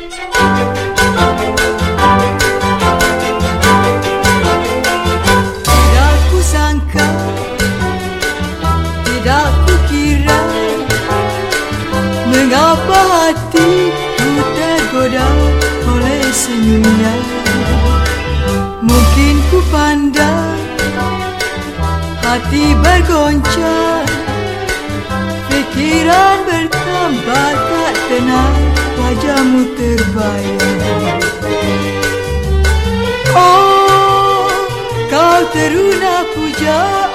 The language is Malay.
Tidak ku sangka, tidak ku kira, mengapa hatiku tergoda oleh senyumnya. Mungkin ku pandang, hati bergoncang, pikiran bertambah tak tenang, wajahmu terbayang. Oh, kau teruna puja